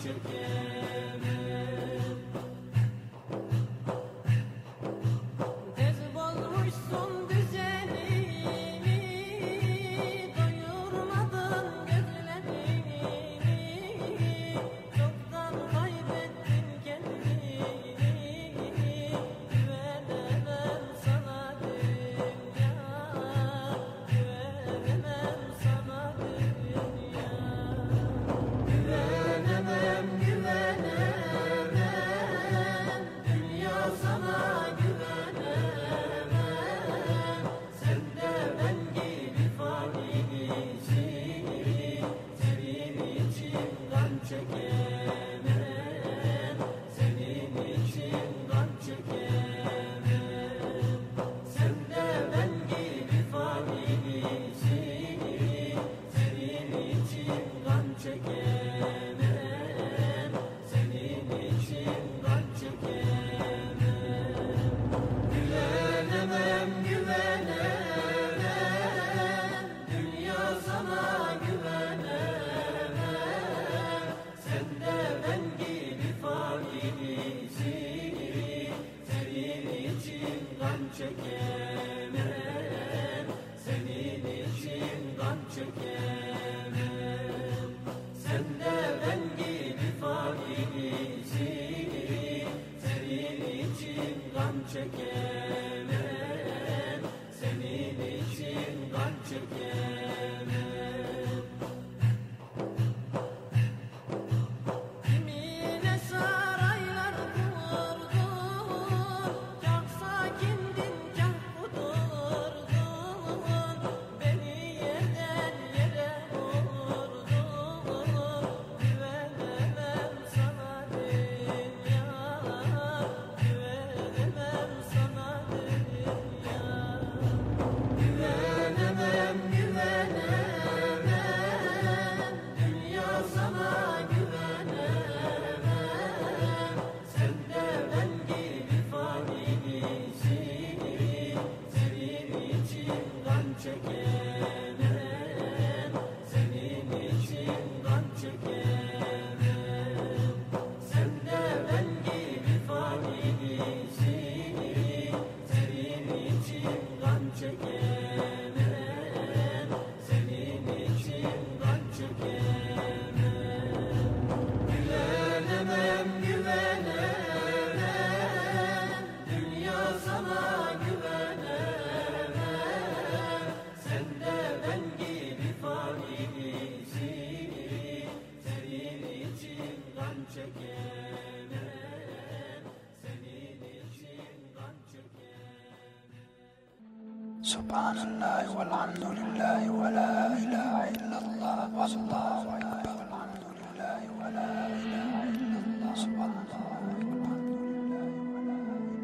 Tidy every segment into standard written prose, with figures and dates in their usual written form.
Subhanallah walhamdulillah wa la ilaha illallah wallahu akbar. Alhamdulillah wa la ilaha illallah subhanallah walhamdulillah wa la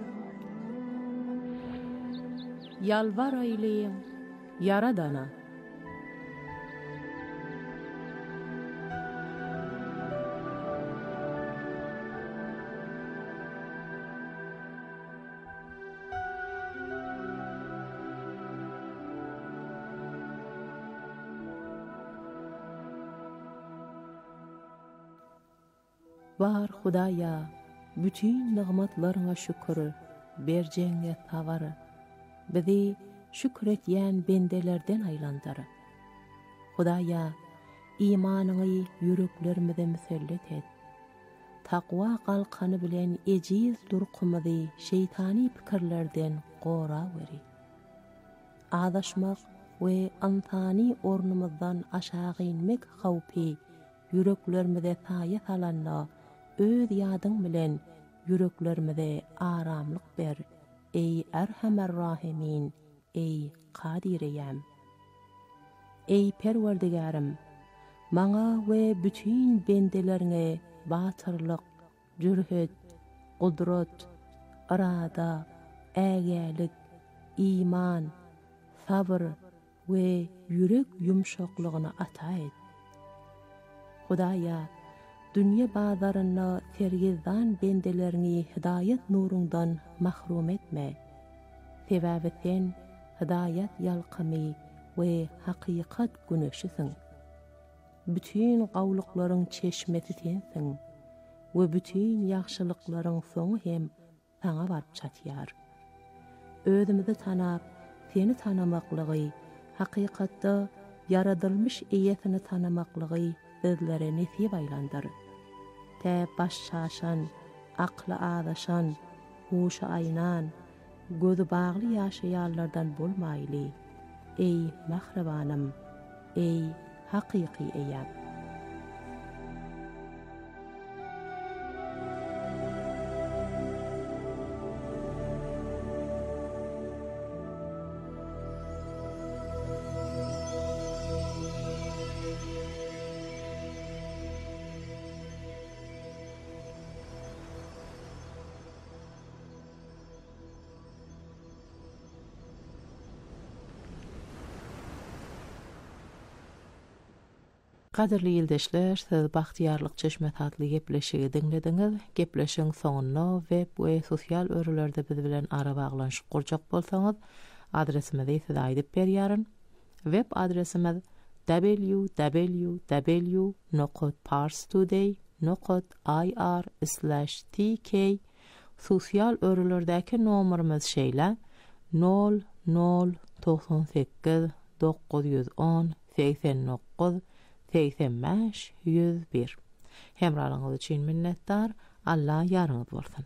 ilaha. Yalvar eyleyin Yaradana. Var Hudaya, bütün nimetlerine şükür, berceğine tavarı, bizi şükretyen bendelerden aylandırı. Hudaya, imanını yüreklerimize müsellet et. Takva kalkanı bilen eciz durkumızı şeytani fikirlerden qora veri. Adaşmak ve antani ornumuzdan aşağı inmek havpi, yüreklerimize tayet alanla, öz yadın bilen yüreklerimize aramlık ber. Ey Erhamer Rahimin, ey Kadireyem. Ey Perverdigarım, maňa we bütün bendelerine batırlyk, jürhet, gudrat, irada, ägälik, iman, sabr we yürek yumşaklygyny ata et. Hudaya, dünya bazarına sergizdan bendelerini hidayet nurundan mahrum etme. Sebäbi sen hidayet yalqamy ve hakikat güneşisin. Bütün qawlukların çeşmeti sensin. we bütün ýagşylyklaryň soňy hem saňa baryp çatýar. Özümizi tanap, seni tanamaklygy, hakykatda yaradylmış eýetini tanamaklygy bizlere nesip aýlandyr. Tä baş şaşan, akly adaşan, huşa aýnan, gözü bagly ýaşaýarlardan bolmaýly. Ey mahrabanım, ey hakyky eýap. Qadirli ýyldaşlar, siz Bahtiýarlyk Çeşmet adly gepleşigi diňlediňiz. Gepleşiň soňuna web we sosial örelerde biz bilen ara baglanyşyp gurjak bolsaňyz, adresimizi size aýdyp berýäryn. Web adresimiz www.parstoday.ir/tk. Sosial örelerdäki nomerimiz şeýle 0098 910 89 85-101. Hemrarlygyňyz üçin minnetdar. Allah ýarňyz bolsun.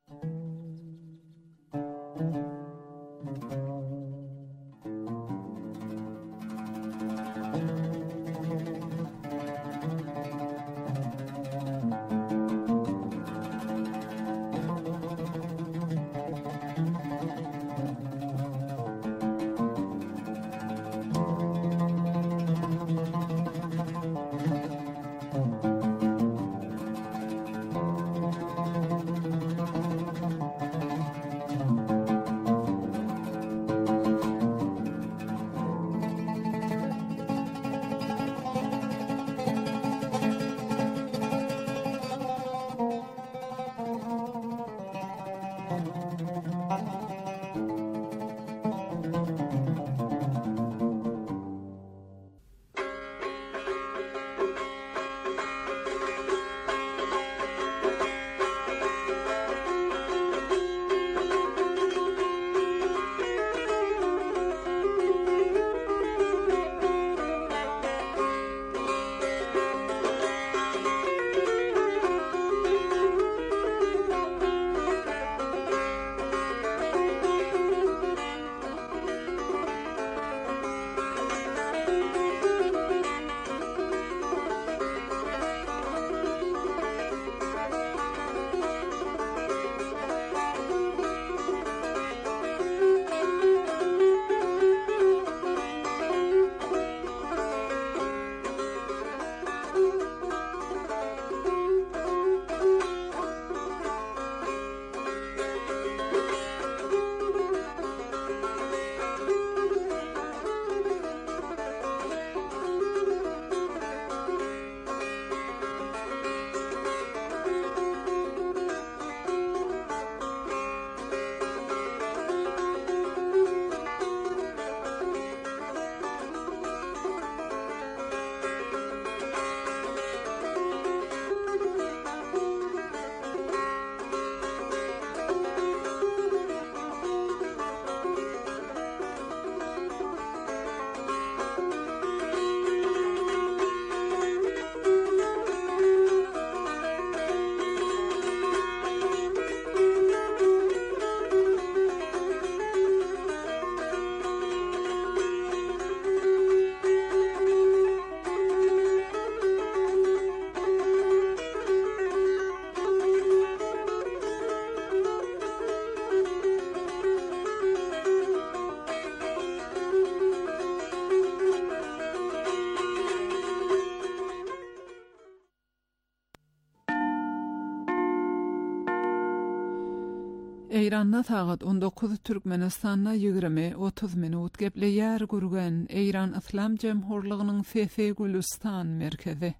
Eýranda sagat 19 Türkmenistanda 20-30 minut gepleýär gurgan Eýran Islam Jemhurlygynyň Fefe Gülistan merkezi.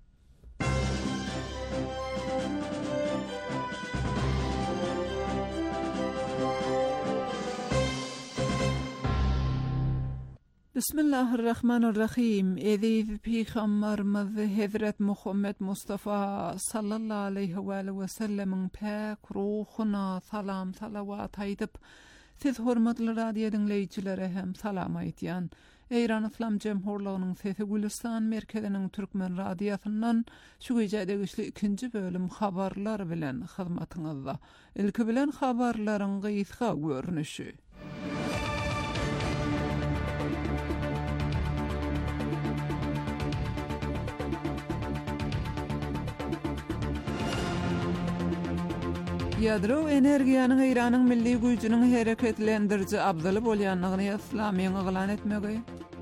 Bismillahirrahmanirrahim. Eziz Peygamberimiz Hazret Muhammed Mustafa sallallahu aleyhi ve sellemin pak ruhuna salam salavat aydyp, siz hormatly radio dinleýijilere hem salam aýdýan. Eýran Islam Jemhurlygynyň Sesi Gülistan merkeziniň türkmen radiosundan şu gecede güçli ikinci bölüm habarlar bilen hyzmatyňyzda. Ilki bilen habarlaryň gysga görnüşi. Ýadro energiýanyň Iranyň milli güýjüniň hereketlendiriji abdaly bolýanlygyny Islamyň ýylan etmegi.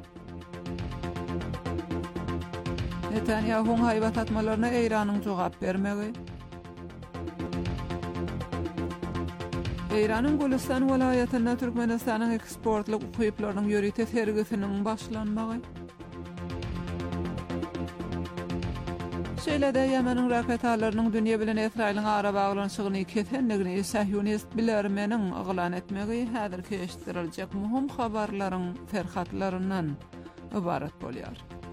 Netanyahu'nun haýbat atmalaryna Iranyň jogap bermegi. Iranyň Gülistan welaýatyna Türkmenistanyň eksportlyk ukyplarynyň ýörite sergisiniň başlanmagy. Şeýlede Ýemeniň raketalarynyň dünýä bilen Israýlyň ara baglanşygyny kesenligini Sahyonist bilermeniň ýylan etmegi häzir keşdiriljek muhim habarlaryň ferhatlaryndan ibaret bolýar.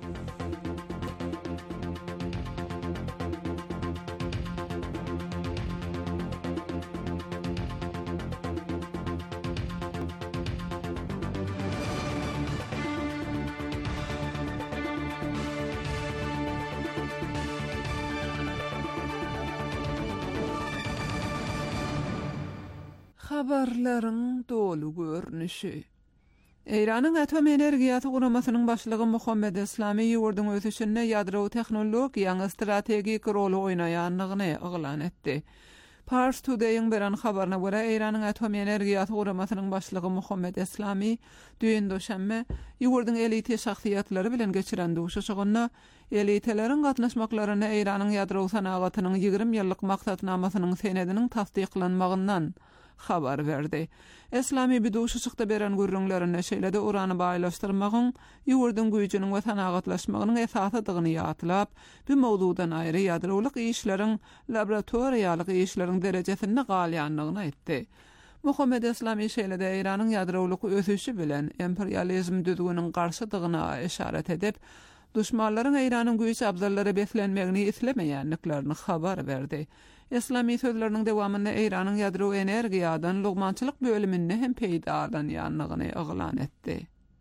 Habarlaryň dolu görnüşi. Iranyň atom energiýasy guramasynyň başlygy Muhammed Islami ýurdun ösüşine ýadro tehnologiýanyň strategik rol oýnaýanlygyny ýylan etdi. Pars Today'ın beren habaryna görä Iranyň atom energiýasy guramasynyň başlygy Muhammed Islami düýün döşenme ýurdun elite şahsiýatlary bilen geçiren duşuşygyna eliteleriň gatnaşmaklaryna Iranyň ýadro sanagatynyň 20 ýyllyk maksatnamasynyň senediniň tasdiklanmagyndan habar verdi. Islami biduşuşykda beren gürrüňlerine şeýlede urany baýlaşdyrmagyň ýurdun güýjüniň we sanagatlaşmagynyň esasadygyny ýatlap, bu mowdudan aýry ýadrolyk işleriň laboratoriýalyk işleriň derejesinde galýanlygyny aýtdy. Muhammed Islami şeýlede Iranyň ýadrolyk ösüşi bilen imperializm düzgüniniň garşydygyna işaret edip, düşmanlaryň Iranyň güýç abzallary beslenmegini islemeýänliklerini habar berdi. Islami sözleriniň dewamynda Iranyň ýadro energiýadan lugmançylyk bölüminde hem peýda bolanýanlygyny ýylan etdi.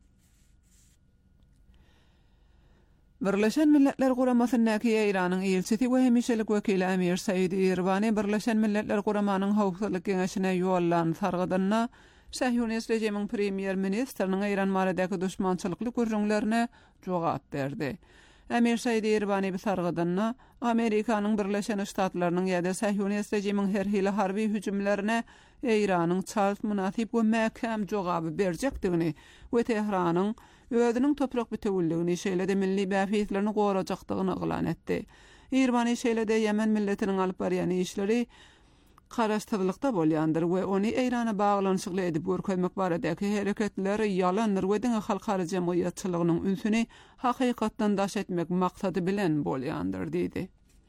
Birleşen Milletler Guramasynyň Iranyň elçisi we hemişelik wekili Amir Said Irbani Birleşen Milletler Guramanyň howpsuzlyk geňeşine ýollan sargydyna Sahyonist rejimiň premier ministriniň Iran baradaky düşmançylykly gürrüňlerine jogap berdi. Amir Said Irbani bir sargydyna Amerikanyň Birleşen Ştatlarynyň ýa-da Sahyonist rejimiň her hili harby hüjümlerine Iranyň çalt munasyp we mäkem jogaby berjekdigini we Tehranyň özüniň toprak bütewilligini şeýlede milli bäfitlerini gorajakdygyny ýylan etdi. Irbani şeýlede Ýemen milletiniň alyp barýan işleri garaşdyrylykda bolýandyr we ony Irana baglanşykly edip görkezmek baradaky hereketler ýalandyr we diňe halkara jemgyýetçiligiň ünsüni hakykatdan daş etmek maksady bilen bolýandyr diýdi.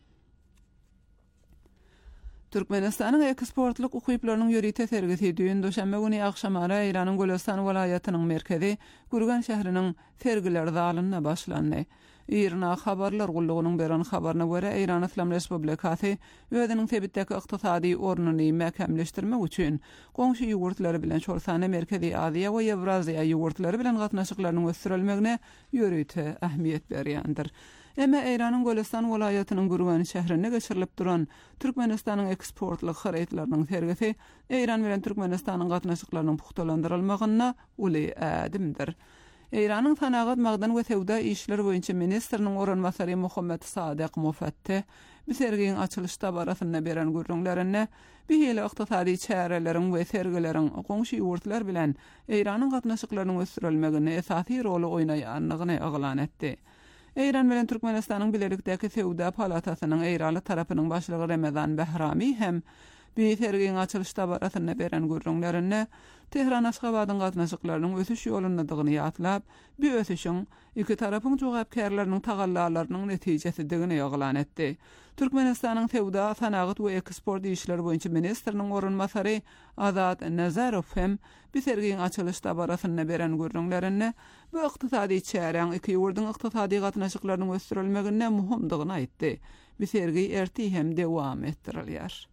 Türkmenistanyň eksportlyk ukyplarynyň ýörite sergisi düýün döşenme güni akşamara Iranyň Gülistan welaýatynyň merkezi Gürgen şäheriniň sergiler zalyna başlandy. İrana habarlar gullugynyň beren habaryna görä Iran Islam Respublikasy özüniň sebitdäki ykdysady ornuny mähkemleşdirmek üçin goňşy ýurtlar bilen şorsany Merkezi Aziýa we Ewraziýa ýurtlary bilen gatnaşyklarynyň ösdürilmegine ýörüte ähmiýet berýändir. Emma Iranyň Gülistan welaýatynyň Gürgen şäherine geçirilip duran Türkmenistanyň eksportlyk haýatlarynyň sergisi Iran bilen Türkmenistanyň gatnaşyklarynyň puhtalandyrylmagyna uly ädimdir. Iranyň sanagat magdan we sewda işleri boýunça ministriniň oranmasary Muhammed Sadyk Mufatteh bu sergiň açylyş tabarasyna beren gürrüňlerine bir hili ykdysady çäreleriň we sergileriň goňşy ýurtlar bilen Iranyň gatnaşyklarynyň ösdürilmegine esasy rol oýnaýanlygyny ýylan etdi. Iran bilen Türkmenistanyň bilelikdäki sewda palatasynyň Eýraly tarapynyň başlygy Ramazan Behrami hem bir sergiň açylyş tabarasyna beren gürrüňlerine Tehran Aşgabatyň gatnaşyklarynyň ösüş ýolundadygyny ýatlap, bu ösüşiň iki tarapyň jogapkärläriniň tagallalarynyň netijesidigini ýylan etdi. Türkmenistanyň Tewda, Sanagat we Eksport işleri boýunça ministriniň orunmasary Azat Nazarov hem bir sergiň açylışda barasyna beren görnüklerini bu ykdysady çären iki ýurduň ykdysady gatnaşyklarynyň ösdürilmegine muhimdygyny aýtdy. Bir sergi erti hem dewam etdirilýär.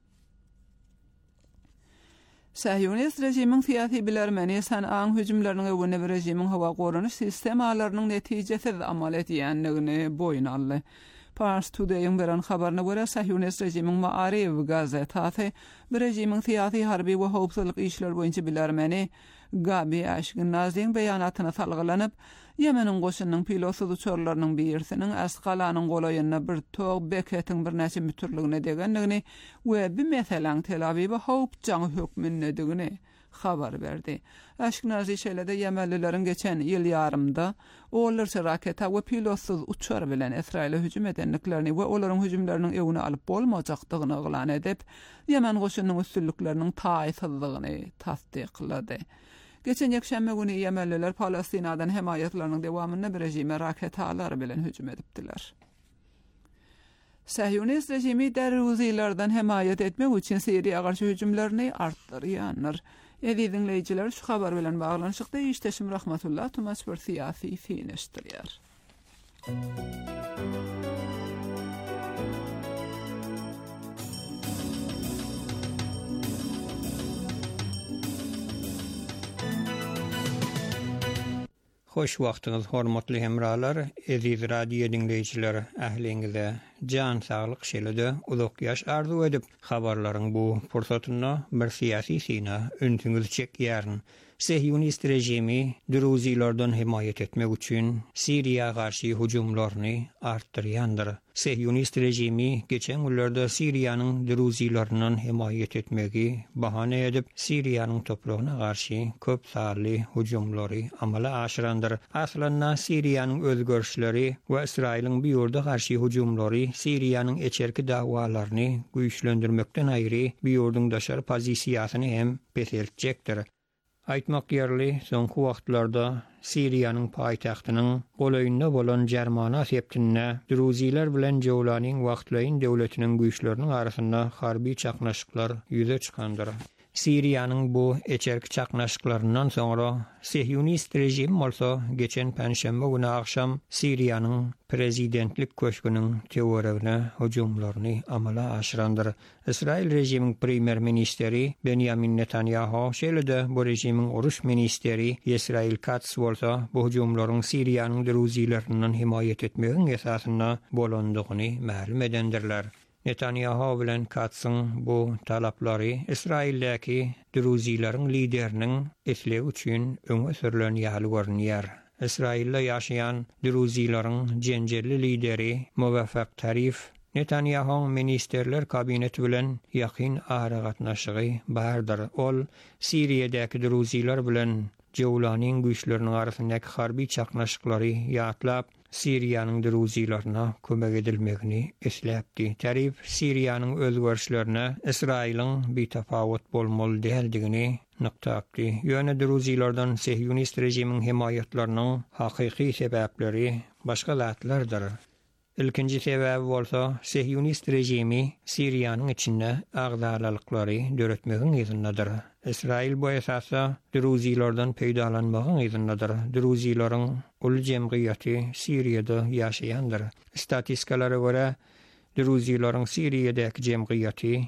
Sahyonist rejimiň syýasy bilermeni Sana'ň hüjümleriniň öwrüne bir rejimiň hawa gorunuş sistemalarynyň netijesiz amal edýändigini boyun aldy. Pars Today'ın beren habarına göre Sahyonist rejimiň Ma'ariv gazetasy bir rejimiň syýasy harby we howpsuzlyk işleri boýunça bilermeni Gabi Ashkenazyň beýanatyna salgylanyp Yemeniň goşunynyň pilotsuz uçurlarynyň birisiniň Asqalanyň golaýyna bir tog beketiň bir näçe mütürligine degendigini we bir meselen Tel Aviw howp jaňy hökmündigini habar berdi. Ashkenazy şeýlede Yemenlileriň geçen ýyl ýarymda olarça raketa we pilotsuz uçur bilen Israile hüjüm edenliklerini we olaryň hüjümleriniň öwüne alyp bolmajakdygyny oglan edip Yemen goşunynyň üstünlikleriniň taýsyzlygyny tasdiklady. Geçen ýekşänme güni Yemenliler Palestinadan hemayetleriniň dewamyna bir rejime raketalar bilen hüjüm edipdiler. Sahyonist rejimi derwüzilerden hemayet etmek üçin Siriýa garşy hüjümlerini artdyrýanlar. Edi dinleyijiler şu habar bilen baglanyşykda işteşim rahmatullah Tumas bir syýasy fiňeşdirýär. Hoş wagtyňyz hormatly hemralar, aziz radio dinleyijiler, ähliňize jan saglyk şeýlede uzak ýaş arzu edip habarlaryň bu fursatyna bir syýasy syna öňüňiz çekýärn. Sahyonist rejimi Druzilerden himayet etmek üçin Siriýa garşy hüjümlerini artdyrýandyr. Sahyonist rejimi geçen ýyllarda Siriýanyň Druzileriniň himayet etmegi bahane edip Siriýanyň topragyna garşy köp sarly hüjümleri amala aşyrandyr. Aslynda Siriýanyň özgörüşleri we Israiliň bir ýurda garşy hüjümleri Siriýanyň eçerki dawalaryny güýçlendirmekden aýry bir ýurduň daşar pozisiýasyny hem peseltjekdir. Aýtmak ýerli, soňky wagtlarda Siriýanyň paýtagtynyň golaýynda bolan Jermana septinne Druziler bilen Jowlanyň wagtlaýyn döwletiniň güýçleriniň arasynda harby çaknaşyklar ýüze çykandyr. Siriýanyň bu eçerki çaknaşyklarynyň soňra Sahyonist rejim bolsa geçen penşembe güni akşam Siriýanyň prezidentlik köşküniň teoreýine hüjümlerini amala aşyrandyr. Israil rejimiň primer ministeri Benjamin Netanyahu şeýlede bu rejimiň oruş ministeri Yisrail Katz bolsa bu hüjümleriň Siriýanyň Druzileriniň himayet etmegiň esasyna bolandygyny ma'lum edendirler. Netanyahu bilen Katz'ın bu talaplary Israildäki Druzileriň lideriniň esleg üçin öňe sürülen ýaly görünýär. Israilde ýaşaýan Druzileriň jenjelli lideri Muwaffaq Tarif Netanyahu'ň ministerler kabineti bilen ýakyn ara gatnaşygy bardyr. Ol Siriýadäki Druziler bilen Jowlanyň güýçleriniň arasyndaky harby çaknaşyklary ýatlap Siriýanyň Druzilerine kömek edilmegini esläpdi. Tarif Siriýanyň özgörüşlerine Israiliň bir tafawut bolmaly däldigini nyktakdy. Ýöne Druzilerden Sahyonist rejimiň himayetleriniň hakyky sebäpleri başga zatlardyr. İlkinci sebäbi bolsa Sahyonist rejimi Siriýanyň içinde agdarlyklary döretmegiň ýerинdedir. Israil bu esasda Druzilerden peýdalanmagyň ýerинdedir. Druzileriň ul jemgyýaty Siriýada ýaşaýandyr. Statistikalara görä Druzileriň Siriýadäki jemgyýaty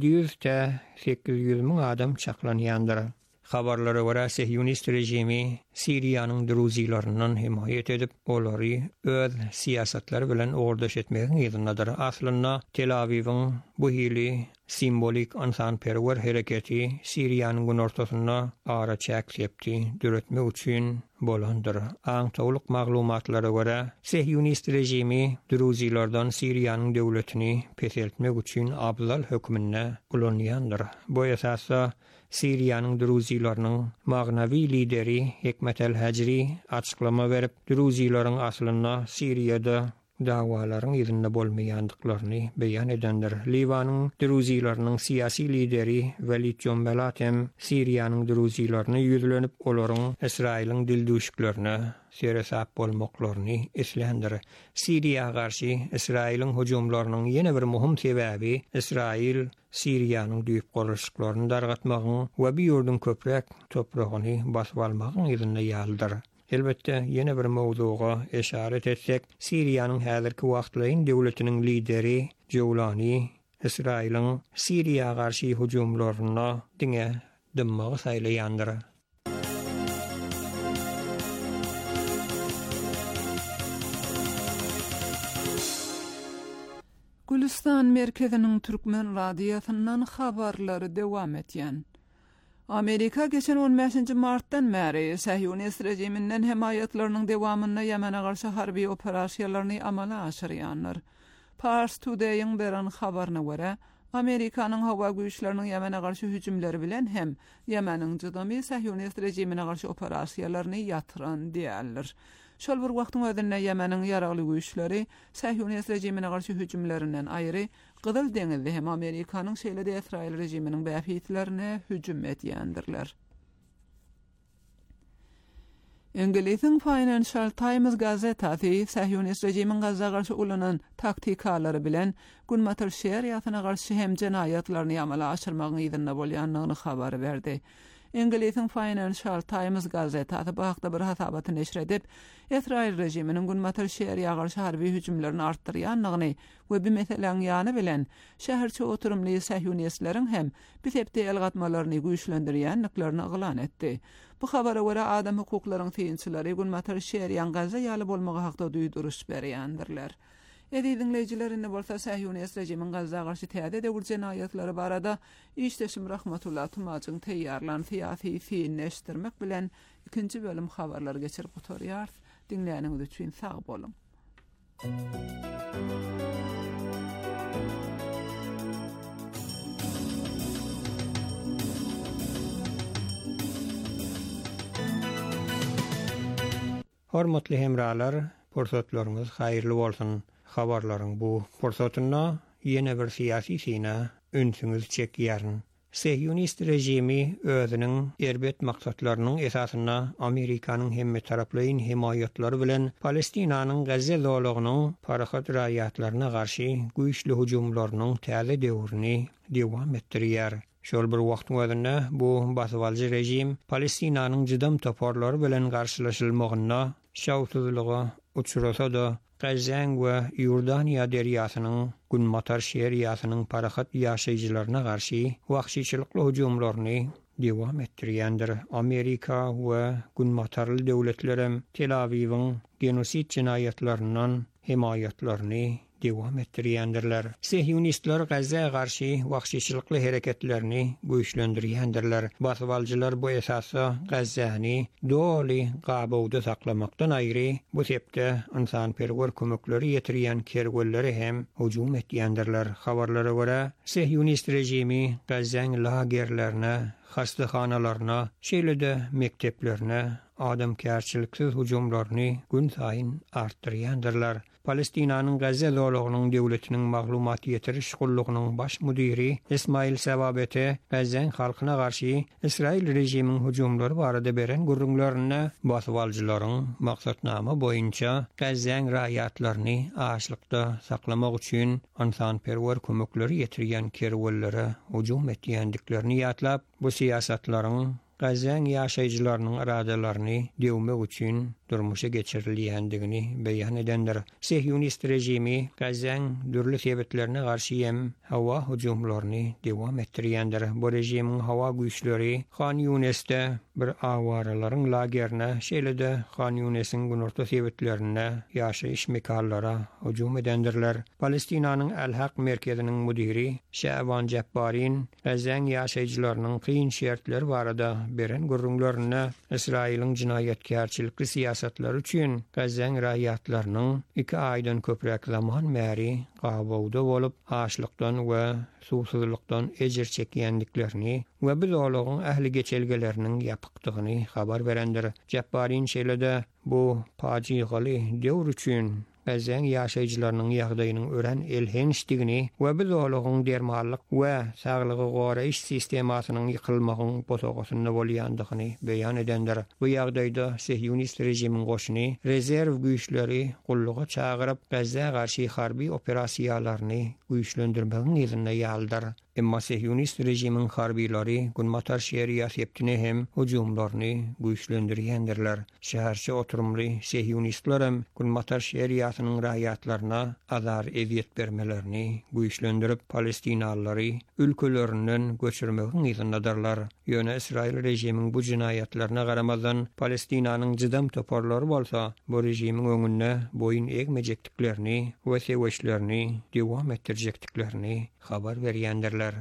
700-800 000 adam çaklanýandyr. Habarlara göre Sahyonist rejimi Siriýanyň Druzileriniň himayet edip olary öz siýasatlar bilen ordaş etmegiň ýerинdedir. Aslynda Tel Aviwiň bu hili simbolik ansanperwer hereketi Siriýanyň gün ortasynda ara çäksepdi döretmek üçin bolandyr. Aňtawlyk maglumatlara görä Sahyonist rejimi Druzilerden Siriýanyň döwletini peseltmek üçin abzal hökmüne ulanýandyr. Bu esasda Siriýanyň Druzileriniň magnawy lideri Hikmet el-Hajri açıklama berip Druzileriň aslynda Siriýada dawalaryň ýerinde bolmaýandyklaryny beýan edenler. Liwanyň Druzilarynyň siyasi lideri Walid Jombalat hem Siriýanyň Druzilaryny ýüzlenip olaryň Israýlyň dildüşüklerine seresap bolmaklaryny eslendir. Siriýa garşy Israýlyň hujumlarynyň ýene bir muhim sebäbi Israýil Siriýanyň düýüp gurulşyklaryny dargatmagyň we bir ýurdun köprek topragyny basyp almagyň ýerine ýaldyr. Elbette ýene bir mowzuga eşaret etsek, Siriýanyň häzirki wagtlaryň döwletiniň lideri Jowlani Israýlyň Siriýa garşy hujumlaryna diňe dymmagy saýlaýandyr. Gülistan merkeziniň Türkmen radiýasyndan habarlary dewam etýän. Amerika geçen 15 martdan bäri Sahyonist rejiminden hemayatlarynyň dewamyna Ýemene garşy harby operasiýalaryny amala aşyrýanlar. Pars Today'ın beren habaryna görä, Amerikanyň hawa güýçleriniň Ýemene garşy hüjümleri bilen hem Ýemeniň jydamy Sahyonist rejimine garşy operasiýalaryny ýatyran diýerler. Şol bir wagtyň özünde Ýemeniň ýaragly güýçleri Sahyonist rejimine garşy hüjümlerinden aýry Gyzyl deňizde hem Amerikanyň şeýle-de Israil rejiminiň bähitlerine hüjüm etýändirler. İngiliziň Financial Times gazetasy Sahyonist rejimiň Gazza garşy ulanan taktikalary bilen Günmatyr şeriýatyna garşy hem jenaýatlaryny amala aşyrmagyň ýerine bolýanlygyny habar berdi. İngiliziň Financial Times gazetasy bu hakda bir hasabaty neşr edip, Israil rejiminiň Günmatyr şeriýatyna garşy harby hüjümlerini artdyrýanlygyny we bu meseleň ýany bilen şäherçi oturumly Sahyonistlerin hem bu sepde elgatmalaryny güýçlendirýänliklerini elan etdi. Bu habara görä adam hukuklarynyň teýinçileri Günmatyr şeriýanyň Gazza ýaly bolmagy hakda duýduruş berýändirler. Dinleyijilerine bolsa Sahyonist rejimiň Gazza garşy täze döwür jenaýatlary barada işleşim Rahmatullah Tumaçyň teýýarlan syýasy fiilleşdirmek bilen ikinji bölüm habarlary geçirip oturýar. Dinleýäniňiz üçin sag bolun. Hormatly hemralar, pursatlaryňyz haýyrly bolsun. Habarlaryň bu pursatyna ýene bir syýasy sine ünsüňiz çekýärn. Sahyonist rejimi özüniň erbet maksatlarynyň esasyna Amerikanyň hemme taraplyň himayatlary bilen Palestinanyň Gazza zowlagynyň parahat raýatlaryna garşy güýçli hujumlarynyň täze döwrüni dewam etdirýär. Şol bir wagtyň özünde bu basywalyjy rejim Palestinanyň jydam toparlary bilen garşylaşylmagyna şawsuzlyga uçurasa da Gazzaň we Ýordaniýa derýasynyň Günmatyr şeriýatynyň parahat ýaşaýjylaryna garşy wagtçylykly hujumlaryny dewam etdirýändir. Amerika we Günmatyrly döwletlerem Tel Aviwyň genosit jinaýatlarynyň himayatlaryny dewam etdirýändirler. Sahyonistler Gazza garşy wagtçylykly hereketlerini güýçlendirýändirler. Basywalyjylar bu esasy Gazzany doly gabawda saklamakdan aýry bu sepde insanperwer kömekleri ýetirýän kergolleri hem hujum etýändirler. Habarlara görä, Sahyonist rejimi Gazzaň lagerlerine, hastaxanalaryna, şeýle-de mekteplerine adamkärçiliksiz hujumlaryny gün saýyn artdyrýandirler. Palestinanyň Gazza zowlagynyň döwletiniň maglumat ýetiriş gullugynyň baş müdiri Ismail Sababete Gazzaň halkyna garşy Israil rejiminiň hujumlary barada beren gurrunlaryna basywalyjylaryň maksatnama boýunça Gazzaň raýatlaryny açlykda saklamak üçin insanperwer kömekleri ýetirýän kerwellere hujum etýändiklerini ýatlap, bu siýasatlaryň Gazzaň ýaşaýjylarynyň aradalaryny dewmek üçin durmuşa geçirilýändigini beýan edendir. Sahyonist rejimi Gazzaň dürli sebeplerine garşy hem hawa hujumlaryny dewam etdirýändir. Bu rejimiň hawa güýçleri Khan Yunes'de bir awaraların lagerine, şeýle-de Khan Yunes'iň günorta sebeplerine ýaşaýyş mekanlara hujum edendirler. Palestinanyň Al-Haq merkeziniň müdiri Şaban Jabbarin Gazzaň ýaşaýjylarynyň kyn şertleri barada beren gurrunlaryna Israýlyň jinaýatkärçilikli siýasatlary üçin Gazzaň raýatlarynyň 2 aýdan köprek zaman märi gabawda bolup, açlykdan we susuzlukdan ejir çekýändiklerini we bu zowlagyň ähli geçelgeleriniň ýapykdygyny habar berendir. Jabbarin şeýle-de bu pajigaly döwür üçin Gazen ýaşaýjylarynyň ýagdaýynyň ören elhençdigini we biz olagyň dermallyk we saglygy gora iş sistemasynyň ýykylmagyň botogasyny bolýandygyny beýan edenler. Bu ýagdaýda Siýonist rejimiň goşuny rezerw güýçleri gulluga çagyryp Gazza garşy harby operasiýalaryny güýçlendirmegiň ýerine ýaldar. Emma Siýonist rejimiň harbiýlary Gunmatar şeýer ýetini hem hujumlaryny güýçlendirýändirler. Şäherçi oturumly Siýonistler hem Gunmatar şeýer ýatynyň raýatlaryna azar eziýet bermelerini güýçlendirip Palestinalylary ülkelerinden göçürmegiň ýerinidirler. Ýöne Israil rejimiň bu jinayatlaryna garamazdan Palestinanyň jydam toparlary bolsa, bu rejimiň öňünde boyun egmejekdiklerini we seweçlerini dewam etdirjekdiklerini habar berýändirler.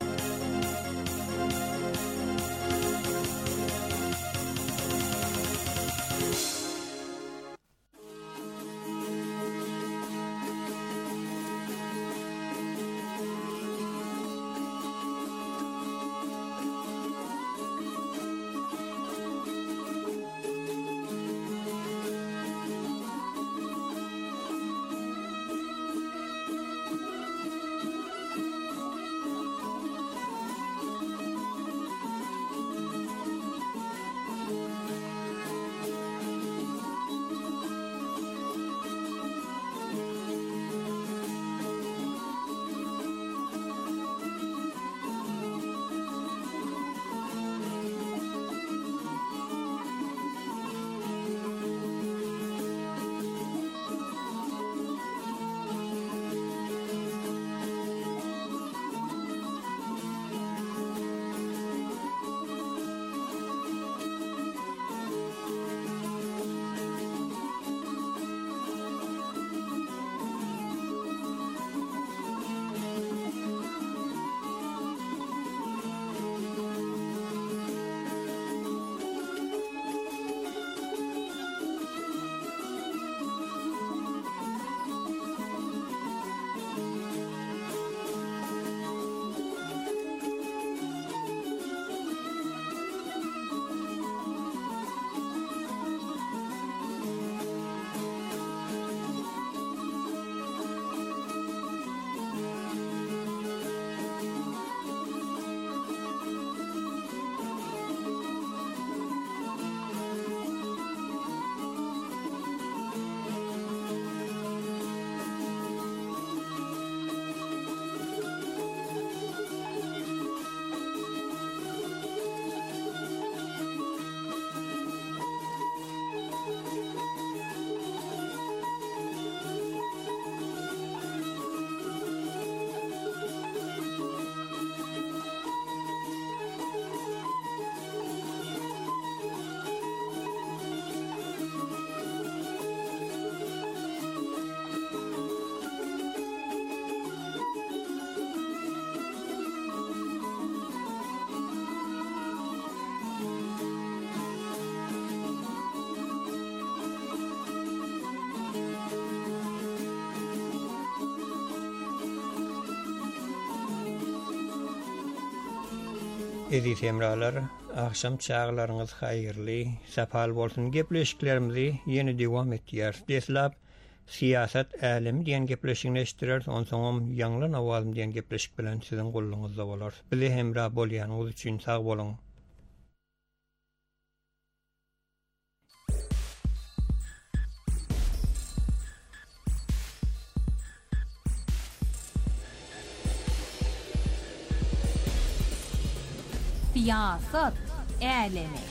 Edit emralar, akşam çağlarınız hayırlı, sapal bolsun. Gepleşiklerimizi yeni devam etdiler. Deslap, siyasat alemi diyen gepleşikini eştirer, onsoňam ýanglan awazym diyen gepleşik bilen sizin gulluňyzda bolar. Bizi hemra bolýanyňyz üçin sag bolun. Siyasat alemi.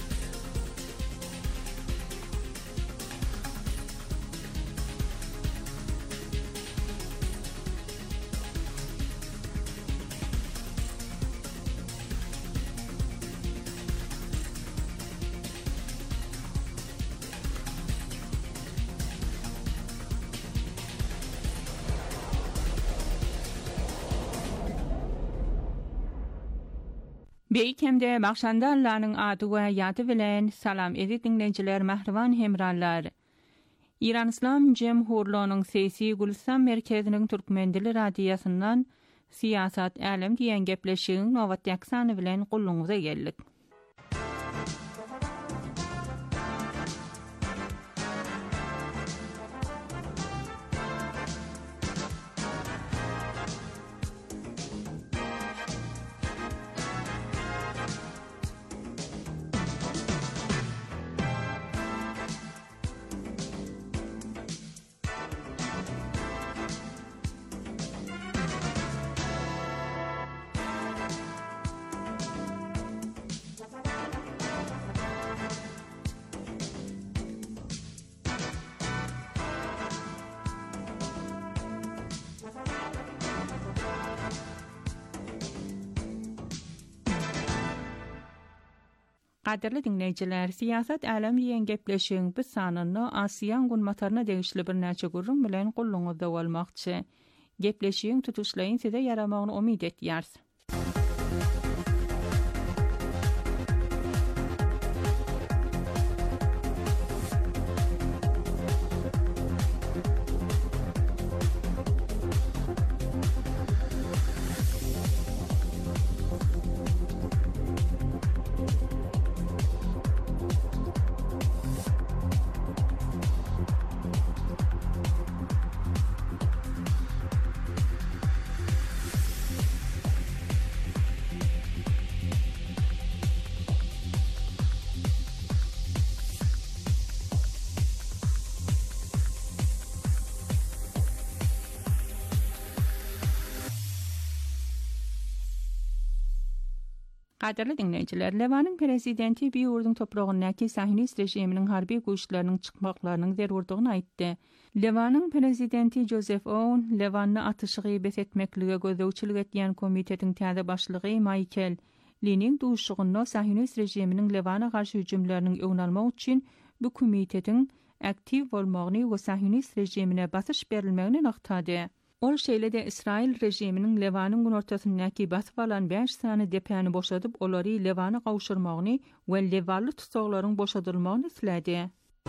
Beýkemde Bakşandarlaryň ady we ýaty bilen salam edip dinleýijiler, mähriban hemrallar. İran İslam Jemhurluğunyň sesi Gulistan merkeziniň Türkmen dili radiýasyndan siyasat alem diýen gepleşigiň nowat ýaksany bilen gulluňyza geldik. Qadirli dinleyiciler, siyasat alem diyen gepleşiň bu sananyny Asiýan gunmataryna degişli bir näçe gurrun bilen gulluňyzda bolmakçy. Gepleşiň tutuşlaryň size yaramagyny umyt etýärs. Qadirli dinleyiciler, Levanyň prezidenti bir ýurdun topragyndaky Sahinist rejiminiň harby güýçleriniň çykmaklarynyň zerurdygyny aýtdy. Levanyň prezidenti Joseph Aoun, Levanyny atyşy gybet etmeklige gözlegçilik etýän komitetiň täze başlygy Michael Lenin duşugyny Sahinist rejiminiň Levana garşy hüjümleriniň öňalmak üçin bu komitetiň aktiv bolmagyny we Sahinist rejimine basyş berilmegini naqtady. Ol şeýle-de İsrail rejiminiň Levanyň gün ortasyndaky basyp alan 5 sany depäni boşadyp, olary Levana gawşurmagyny we Levanly tutsaklaryň boşadylmagyny islädi.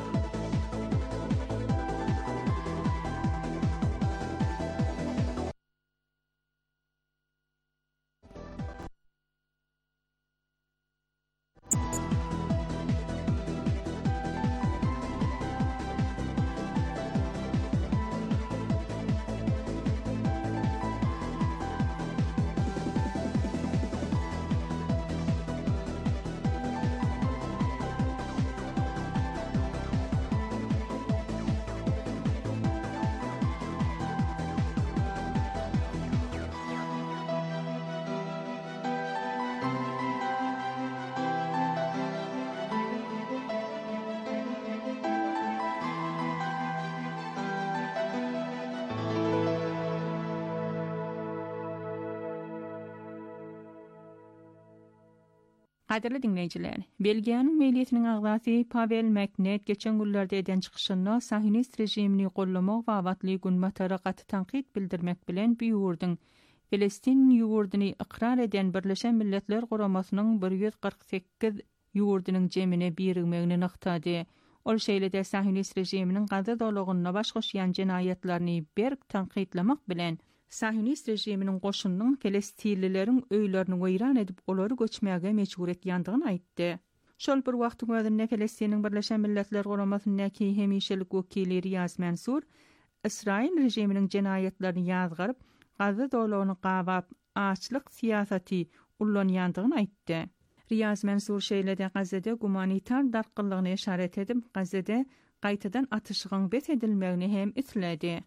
Qadirli dinleyiciler, Belgiýanyň meýliýetiniň agzasy Pavel Magnet geçen günlerde eden çykyşyna Sahinist rejimini gollamak we awatly gunmatara gaty tanqid bildirmek bilen bir ýurdun Filistin ýurduny ikrar eden Birleşen Milletler Guramasynyň 148 ýurdunyň jemine birigmegini naqtady. Ol şeýle-de Sahinist rejiminiň Gaza dolagyna başgaşýan jenayetlerini berk tanqidlamak bilen Sahinist rejiminiň goşunynyň Filistinlileriň öýlerini weýran edip olary göçmäge mecbur etýändigini aýtdy. Şol bir wagtyň özünde Filistiniň Birleşen Milletler Guramasyndaky hemişelik wekili Riyaz Mansur, İsrail rejiminiň jenayetlerini ýazgaryp, Gaza dolagyny gawap açlyk siýasaty ullanýandygyny aýtdy. Riyaz Mansur şeýle-de Gazada humanitar darqyllygyny işaret edip, Gazada gaýtadan atyşygyň bet edilmegini hem islädi.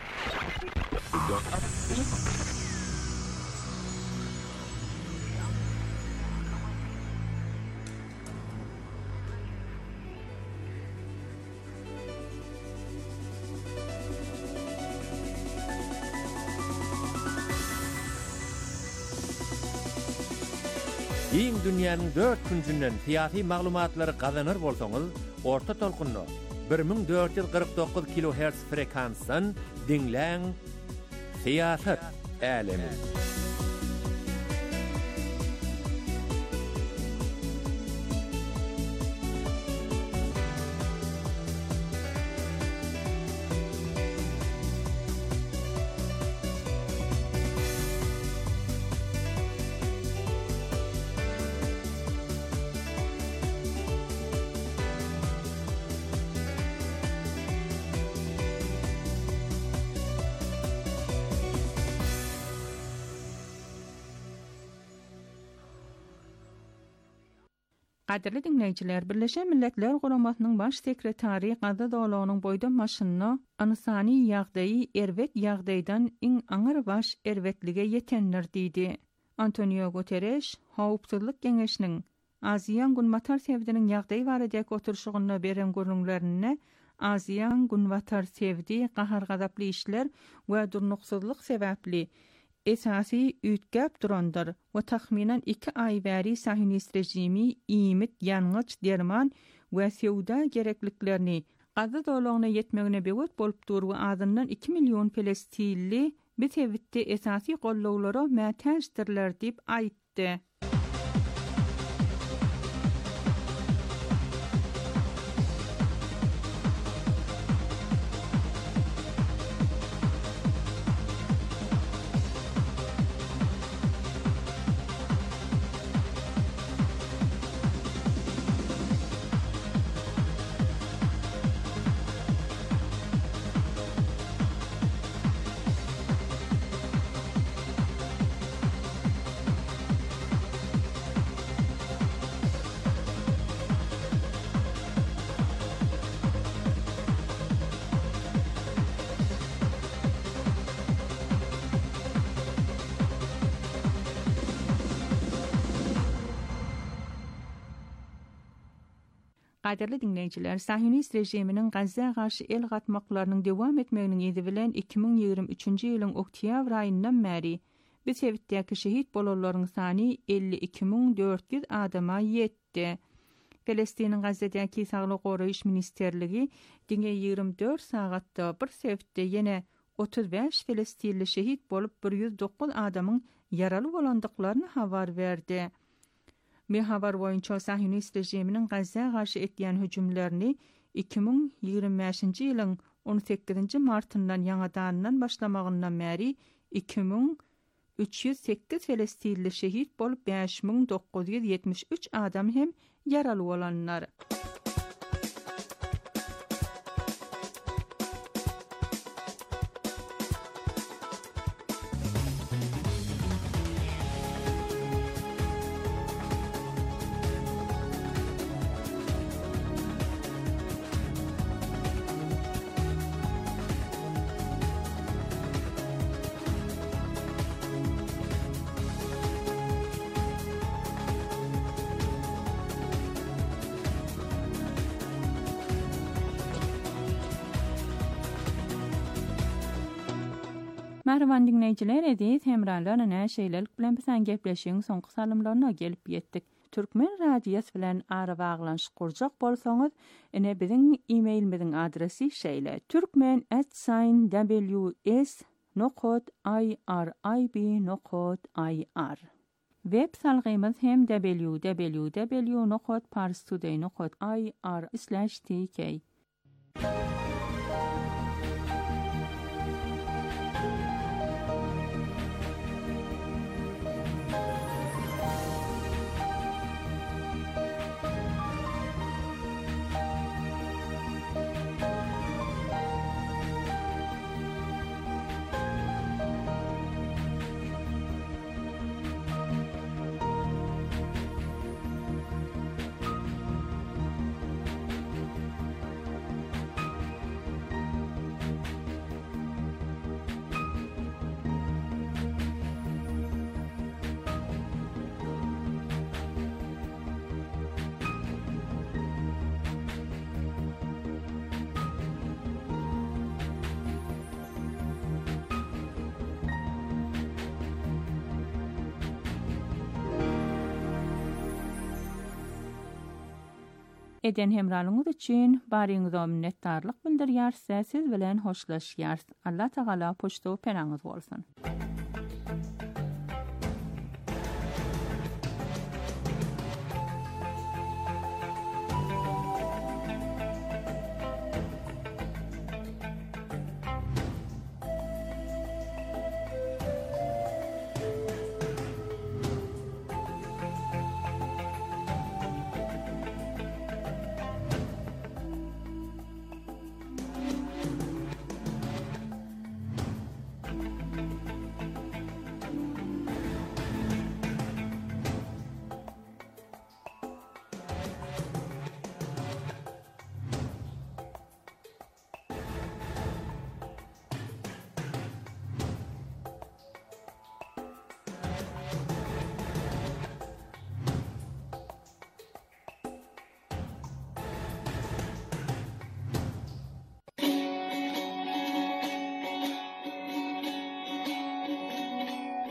Iň dünýäniň 4 küncünden fiýaty maglumatlary gazanır bolsaňyz, orta tolkunny 1449 kHz frekansdan dinläň. Siýasat alemi. Qadirli dinleyiciler, Birleşen Milletler Guramasynyň baş sekretary Gaza dolagynyň boýdan maşynyna insany ýagdaýy erwet ýagdaýdan iň aňyr baş erwetlige ýetenler diýdi. Antonio Guterres, Howpsuzlyk Geňeşiniň Asiýan gunmatar sevdiniň ýagdaýy baradaky oturşugyna beren görnüklerini Asiýan gunmatar sevdi, gahar gazaply işler we durnuksuzlyk sebäpli esasy ütgäp durandyr we tahminen 2 ay bäri Sahinist rejimi iýmit ýangyç derman we sewda gerekliklerini gaza dolanyna ýetmegine bewet bolup durgy adından 2 milyon Palestinli bu tebitde esasy gollawlara mätäçdirler diýip aýtdy. Qadirli dinleyijiler, Sahinist rejiminin Gazza garşy el gatmaklarynyň dowam etmeginiň ýedi bilen 2023-nji ýylyň oktyabr aýyndan bäri bu sebäpdäki şehit bolanlaryň sany 52.400 adama ýetdi. Palestiniň Gazzadäki Saglyk goraýyş ministerligi diňe 24 sagatda bir sebäpde ýene 35 Palestinli şehit bolup 109 adamyň yaraly bolandyklaryny habar berdi. Bu habar boýunça Sahinist rejiminiň Gazza garşy etýän hüjümlerini 2025-nji ýylyň 18-nji martyndan ýaňadandan başlamagyndan bäri 2308 Palestinli şehit bolup 5973 adam hem yaraly bolanlar. Merhaban dinleyijiler, edis hemralarına näşeýlelik bilen bizen gepleşiň soňky salymlaryna gelip ýetdik. Türkmen radiýasy bilen ara baglanşyk kurjak bolsaňyz, ene biziň e-mailimiziň adresi şeýle: turkmen@ws.irib.ir. Web salgyňyz hem www.parstoday.ir/tk. Eden hemralyňyz üçin baryňyza minnetdarlyk bildirýär. Siz bilen hoşlaşýar. Allah Taala poçta penaňyz bolsun.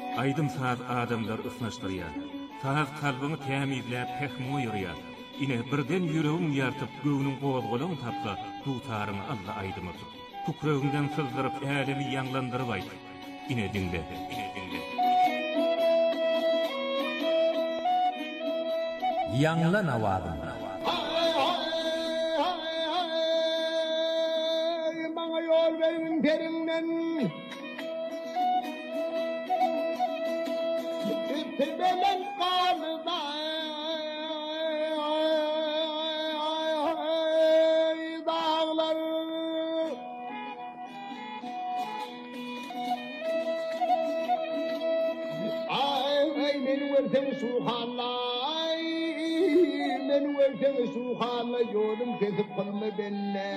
Aydym saz adamlar ısnaşdyrýar. Saz kalbyny tämizläp pehmo ýürýär. Ine birden ýüregim ýartyp göwnüň gowazgalagyny tapsa, tutaryny Allah aýdymy. Tukragymdan sızdyryp älemi ýanglandyryp aýdy. Ine dinle. Ýanglan awazym. Bana yol verin perinden. Tebelen kalda dağlar. Ay men versen suhalay, men versen suhalay yolum kesip kalma benne.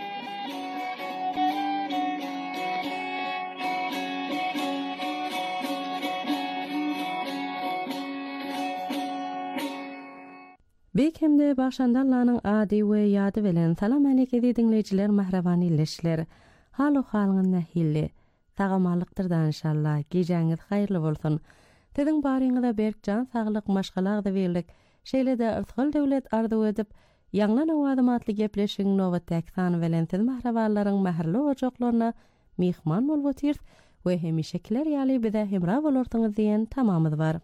Bekemde başandallanyň ady we ýady bilen salam aleyke dinleýijiler, mahraban illeşler. Halu halyň nähilli. Tagamalykdyrdan inşallah. Gejäňiz haýyrly bolsun. Tediň baryňyza berkjan saglyk maşgalak da berlik. Şeýle-de ırtgal döwlet arzu edip, ýanglan awazym atly gepleşiň nowatdaky sany bilen siz mahrabanlaryň mähirli ojaklaryna mihman bolup otyr we hemişekiler ýaly bize hemra bolarsyňyz diýen tamamyz bar.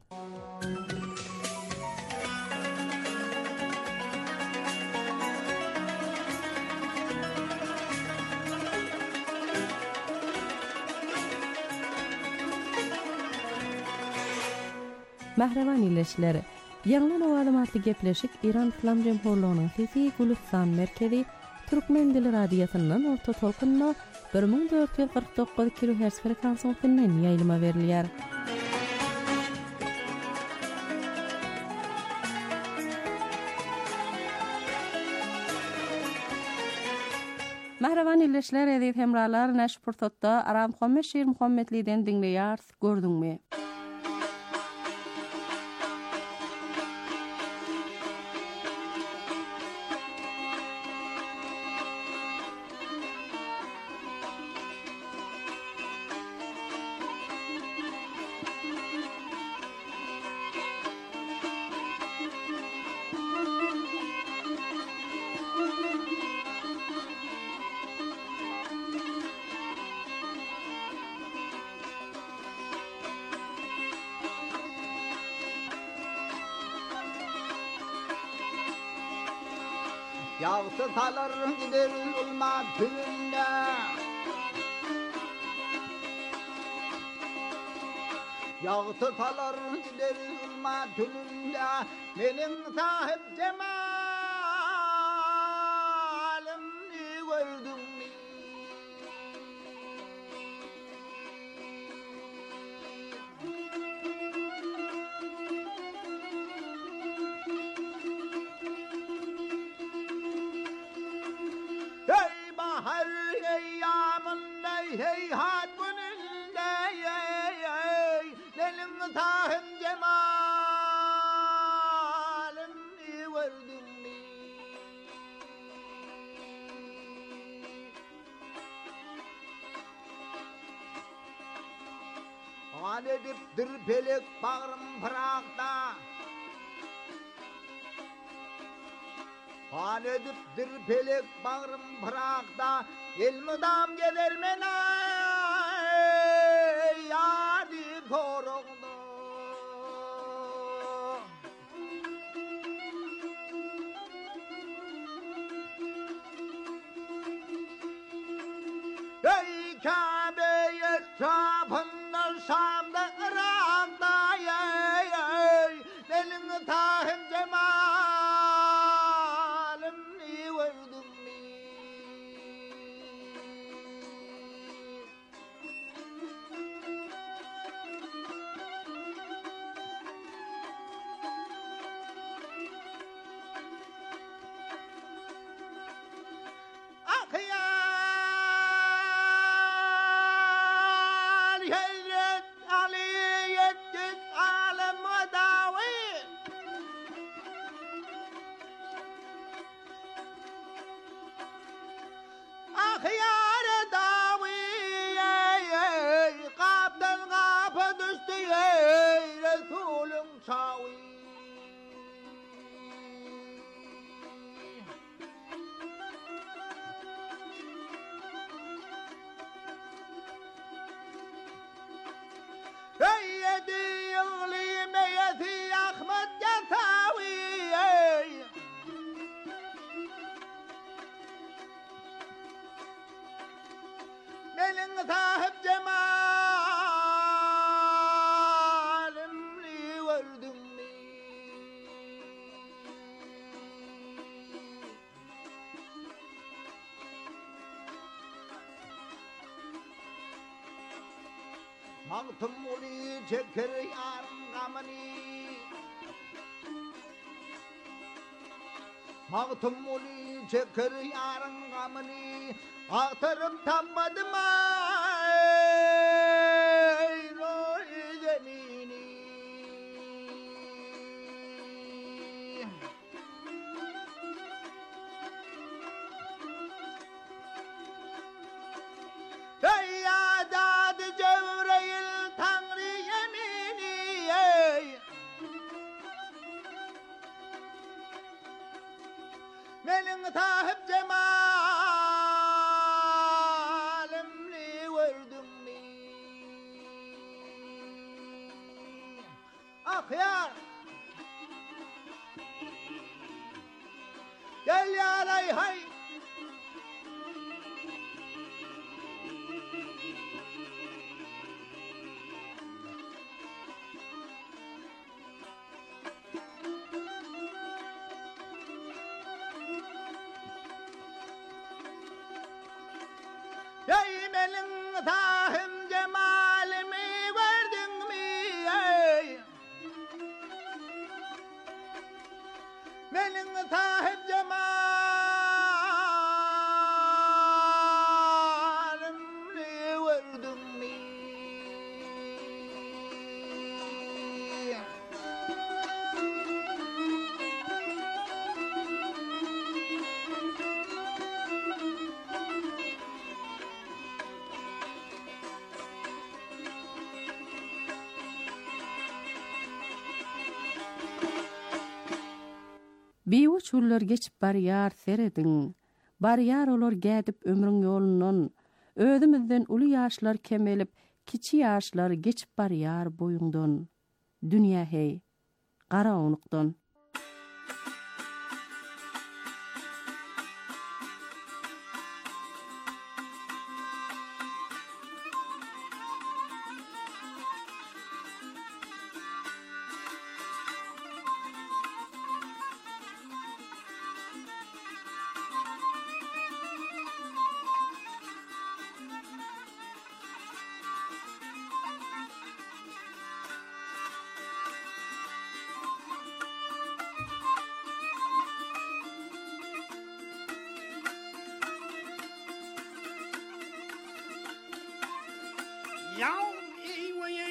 Mahraban illeşler, ýanglan awazym atly gepleşik İran İslam Jemhurlygynyň Sesi Gulistan merkezi Türkmen dili radiosynyň orta tolkunna 1449 kHz frekansynyň ýaýlyma berilýär. Mahraban illeşler, edip hemralar näş pursatda Aram Muhammed Şir Muhammedliden dinleýär, gördüňmi? Yağsı talar gider ulma tülünde. Yağsı talar gider ulma tülünde. Benim sahip cemalimni gördüm mi? Hey hat gününde Lelim tahim cemalimni gördüm mi? Hal edipdir pelek bağrım pırakta. Hal edipdir pelek bağrım pırakta. Elmudam gelir mena yadi korogda. Ey Kabe'ye çapında Şam'da Irak'da elini tahim cemalimni gördüm mi? üstü ey Resulün çavi. Ey yedi yıngli meyeti Ahmet Yatavi ey. Menin sahip cemalimli gördün mi? Mağtım uli çekir yarın gamını. Mağtım uli çekir yarın gamını. Ağtarım tanmadım ay roy zemini. Feyyadad Cebrail Tanrı yemini ey. Menin sahip cemalimli gördün mi? Ah yar. Gel yar ay hay. Ey menin sahim cemalimi gördün mü ey? Menin sahip cemalimli gördün mü? Biwu çurlar geçip bariyar seredin. Bariyar olar gädip ömrüň ýolundan. Özümizden uly ýaşlar kemelip, kiçi ýaşlar geçip bariyar boýundan. Dünýä hey, gara onukdan. Yav eyvey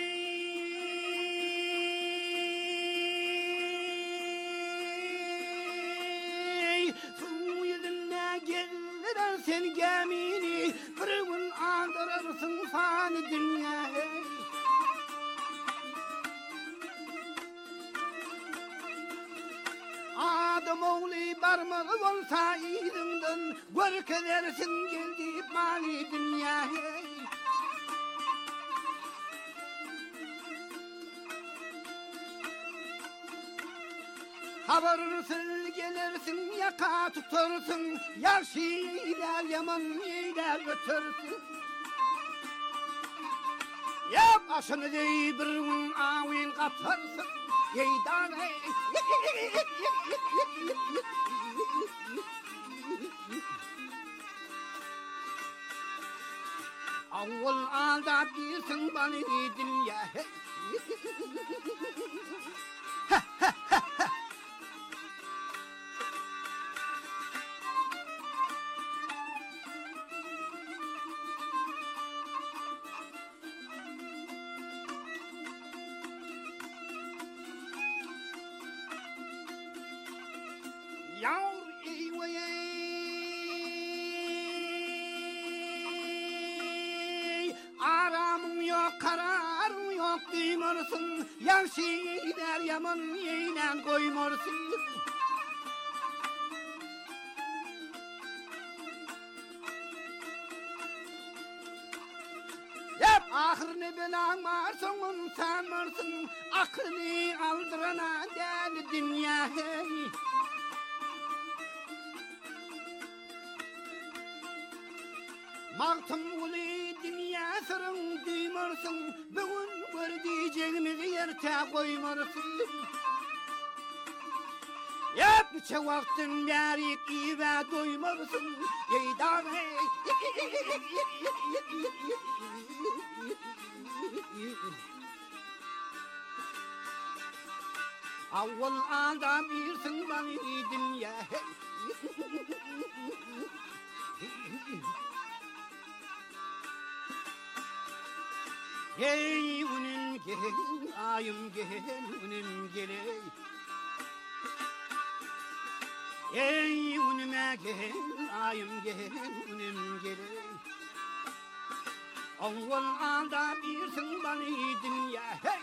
su yüzüne geldiler sen gemini bir gün andırırsın fani dünyayı. Adam oğlu barmağı olsa iyilinden görk edersin geldi mali dünyayı. Havarırsın gelirsin yaka tutursun Yarşı iler yaman iler götürsün Yap aşını dey bir gün avin katırsın Yeydan ey Avul alda bilsin bani dünya Yavr eyvey aramın yok kararın yok koymarsın, yaxşiler yaman yeğlen koymarsın. Ahırını bilen varsın, sen varsın, aklını aldırana del dünya hey. Mağtım ulu dünya sırın duymarsın, bugün gördüğeceğimizi yerte koymarsın. Neçe vaktin beri iyi ve duymarsın, yeydan hey. Avval adam birsin bana dünya hey unun gel ayım gel unun gel hey unuma gel ayım gel unun gel avval adam birsin bana dünya hey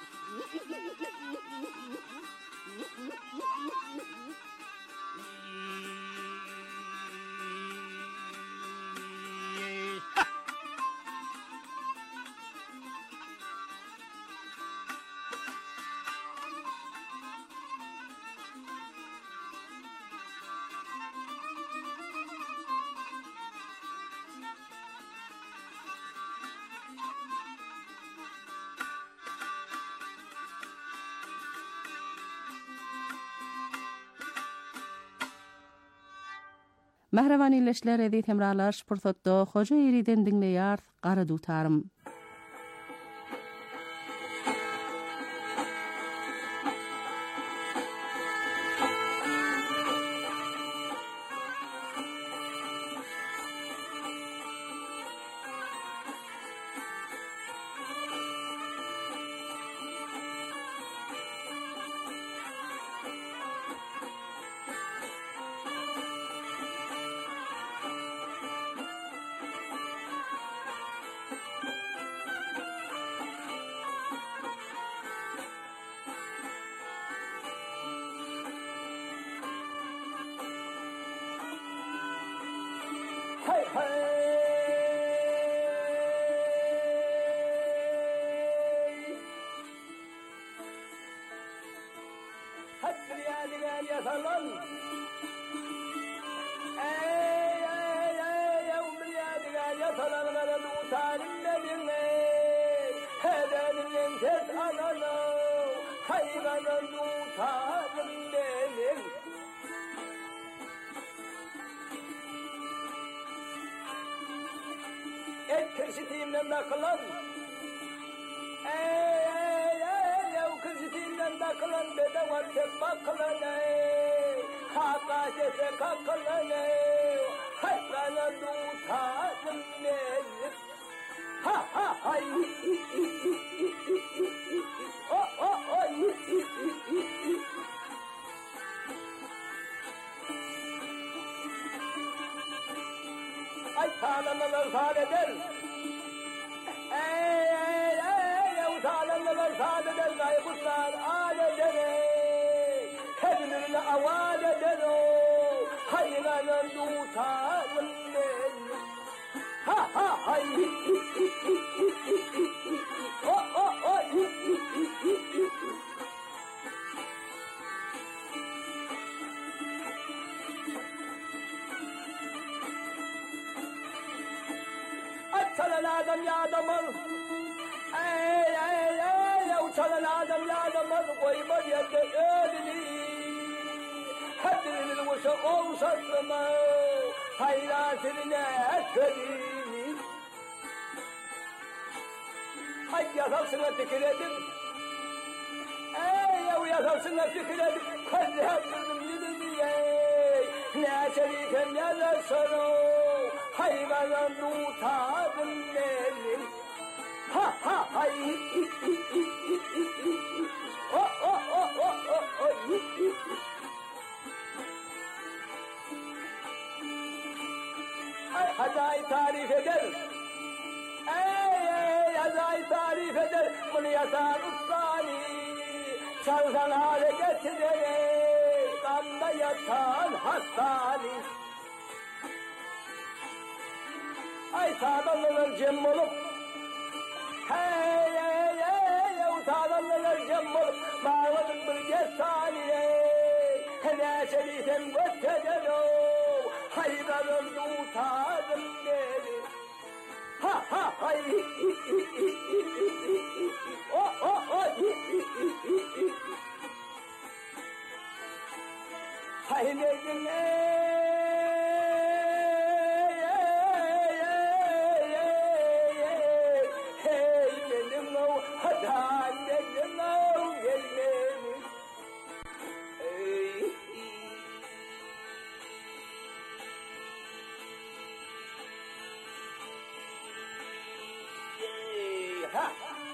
Mehrevan illeşler edit hemralar şpurtotda hoca eriden dinleýär gara dutarym. Kırşitiğimden takılan kırşitiğimden takılan bedevar tepma kılan haka sese kakılan hayvana dutasın ha ha hay ay sağlamalar sağleder utananlar sağleder gaybutlar âleder kedinirine avad eder hayvanın dutasın ha ha hay Çalan adam ya adam ol. Çalan adam ya adam ol. Koyma yerde ölünü. Hepinin uşa olsasına. Hayratını etmedi. Hay yasalsına tüküredim. Yasalsına tüküredim. Kendi hakkırdım yürü diye. Ne çelikem yalar sana. Hayvanın dutarım benim. Ha ha hay. Hazay tarif eder. Hazay tarif eder. Bunu yatar usta Çalsan hale getirir kanda yatan hastane. Ay sağdanlar cem olup hey hey hey sağdanlar cem olup bağladın bir gesaniye. Neşeliysem götecelo hayranım yutadım beni. Ha ha hay oh oh oh hay nedin hey benim o hadan benim o gelmeni. Ha!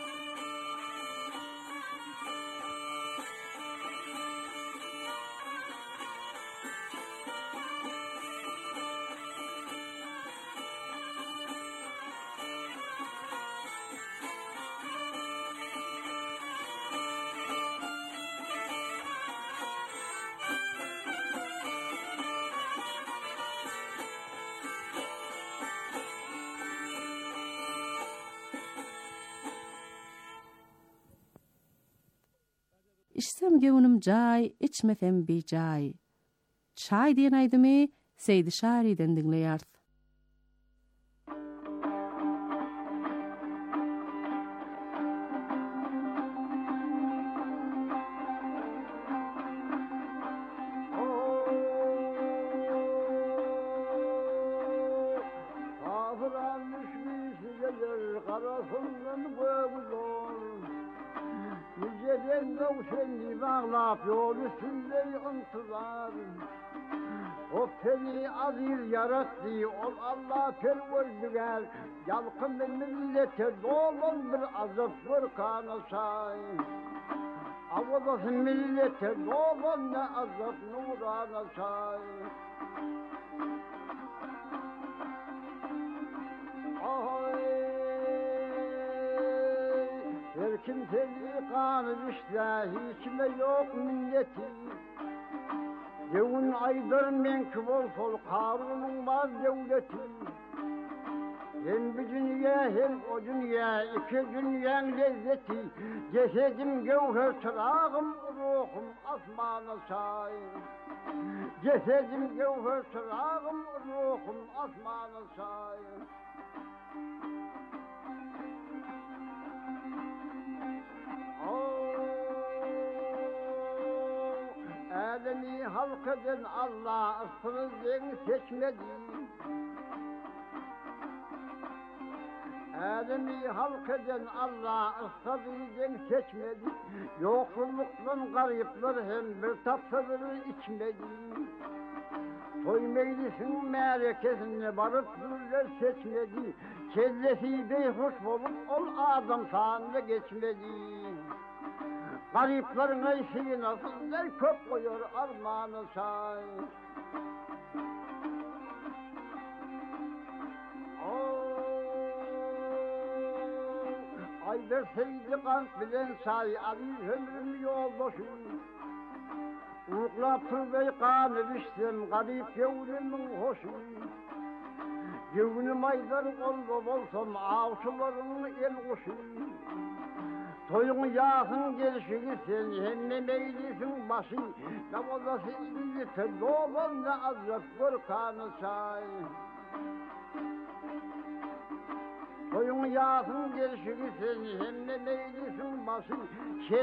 İçsem gevunum cay, içmesem bir cay. Çay diyen aydımı Seydi Şari'den dinleyart. Ağıranmış bir karasından boğulur. Yüceden gavşenli bağlap yol üstünde intizar. O seni aziz yarattı, ol Allah perverdigar. Yalkın millete dolun bir azap fırkanı say. Avadasın millete dolun ne azap nurana say. Her kimseli kanı düşle hiçme yok milleti. Yevun aydır menkıp olsol Karun'un var devleti. Hem bir dünya hem o dünya iki dünyanın lezzeti. Cesedim gevher çırağım ruhum asmana say. Cesedim gevher çırağım ruhum asmana say. Ademi halk eden Allah ıssınızın seçmedi. Ademi halk eden Allah ıssınızın seçmedi. Yokluktan garipler hem bir tatlıdır içmedi. Toy meclisin merekesine varıp dururlar seçmedi. Kellesi beyhuş olup ol adam sağında geçmedi. Gariplerin ayşeyi nasıl köp koyuyor armağanı say. Aydır seydi kant bilen say, aziz ömrüm yoldaşım. Uğuklap türbey kanı düşsem, garip gevrimin hoşum. Gevrim aydar oldu bolsam, avşuların el kuşum. Toyun yakın gelişini sen, hemme meylisin başı. Namazası illete doğan ne azap korkanı say. Toyun yakın gelişini sen, hemme meylisin başı.